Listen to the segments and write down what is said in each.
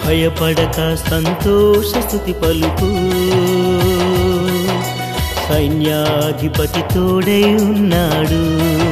భయపడక సంతోష స్తుతి పలుకు, సైన్యాధిపతి తోడై ఉన్నాడు.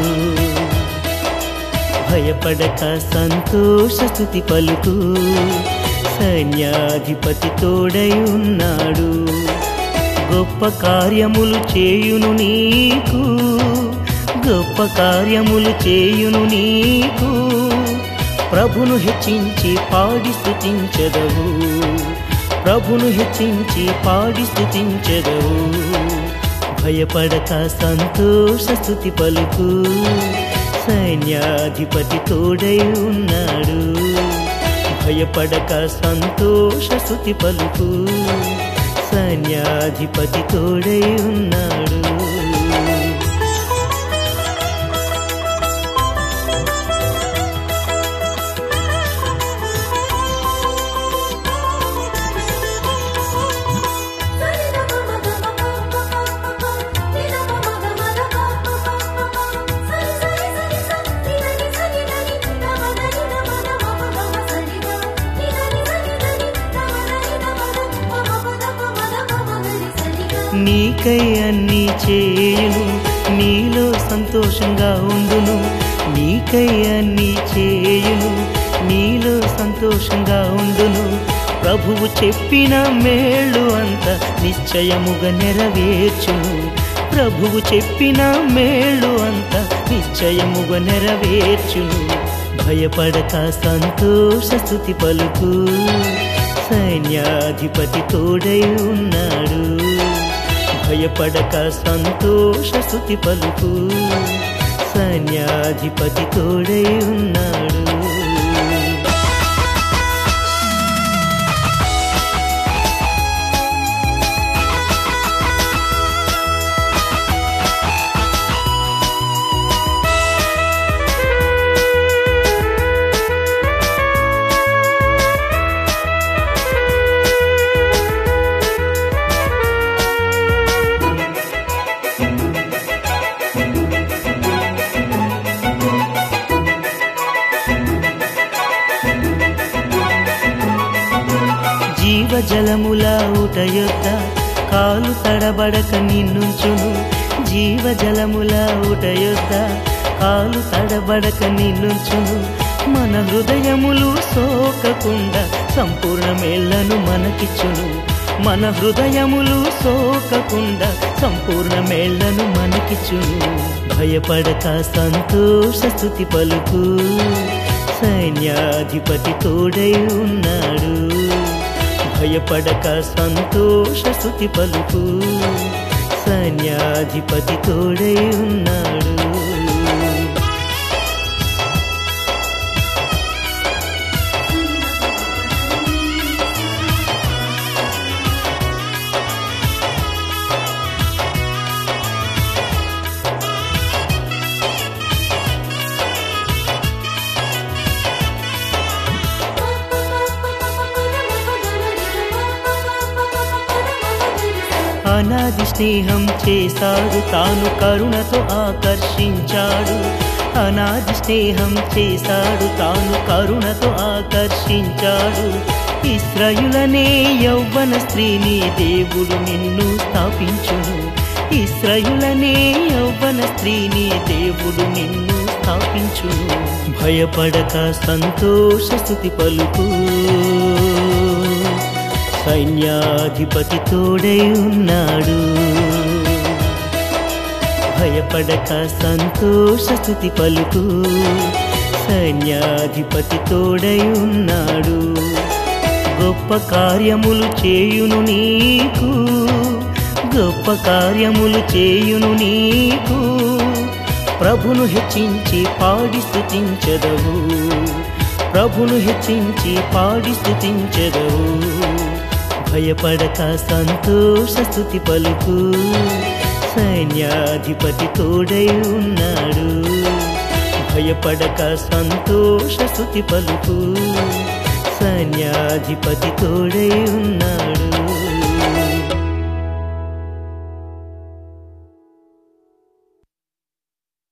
భయపడక సంతోష స్తుతి పలుకు, సైన్యాధిపతి తోడై ఉన్నాడు. గొప్ప కార్యములు చేయును నీకు, గొప్ప కార్యములు చేయును నీకు. ప్రభును హెచ్చించి పాడి స్తుతించెదవు, ప్రభును హెచ్చించి పాడి స్తుతించెదవు. భయపడక సంతోష స్తుతి పలుకు, సైన్యాధిపతి తోడై ఉన్నాడు. భయపడక సంతోష స్తుతి పలుకు, సైన్యాధిపతి తోడై ఉన్నాడు. నీకై అన్నీ చేయును, నీలో సంతోషంగా ఉండును. నీకై అన్నీ చేయును, నీలో సంతోషంగా ఉండును. ప్రభువు చెప్పిన మేళ్ళు అంత నిశ్చయముగా నెరవేర్చును. ప్రభువు చెప్పిన మేళ్ళు అంత నిశ్చయముగా నెరవేర్చును. భయపడక సంతోష స్తుతి పలుకు, సైన్యాధిపతి తోడై ఉన్నాడు. భయపడక సంతోష స్తుతి పలుకు, సైన్యాధిపతి తోడై ఉన్నాడు. జీవజలముల ఊట యొద్ద కాలు తడబడక నిన్నుంచును. జీవజలముల ఊట యొద్ద కాలు తడబడక నిన్నుంచును. మన హృదయములు సోకకుండా సంపూర్ణ మేళ్లను మనకిచ్చును. మన హృదయములు సోకకుండా సంపూర్ణ మేళ్లను మనకిచ్చును. భయపడక సంతోష స్తుతి పలుకు, సైన్యాధిపతి తోడై ఉన్నాడు. భయపడక సంతోష స్తుతి పలుకు, సైన్యాధిపతి తోడై ఉన్నాడు. అనాది స్నేహం చేశాడు, తాను కరుణతో ఆకర్షించాడు. అనాది స్నేహం చేశాడు, తాను కరుణతో ఆకర్షించాడు. ఇశ్రాయేలునే యవ్వన స్త్రీని దేవుడు నిన్ను స్థాపించును. ఇశ్రాయేలునే యవ్వన స్త్రీని దేవుడు నిన్ను స్థాపించును. భయపడక సంతోష స్తుతి పలుకు, సైన్యాధిపతి తోడై ఉన్నాడు. భయపడక సంతోష స్తుతి పలుకు, సైన్యాధిపతి తోడై ఉన్నాడు. గొప్ప కార్యములు చేయును నీకు, గొప్ప కార్యములు చేయును నీకు. ప్రభును హెచ్చించి పాడి స్తుతించెదవు, ప్రభును హెచ్చించి పాడి స్తుతించెదవు. భయపడక సంతోష స్తుతి పలుకు, సైన్యాధిపతి తోడై ఉన్నాడు. భయపడక సంతోష స్తుతి పలుకు, సైన్యాధిపతి తోడై ఉన్నాడు.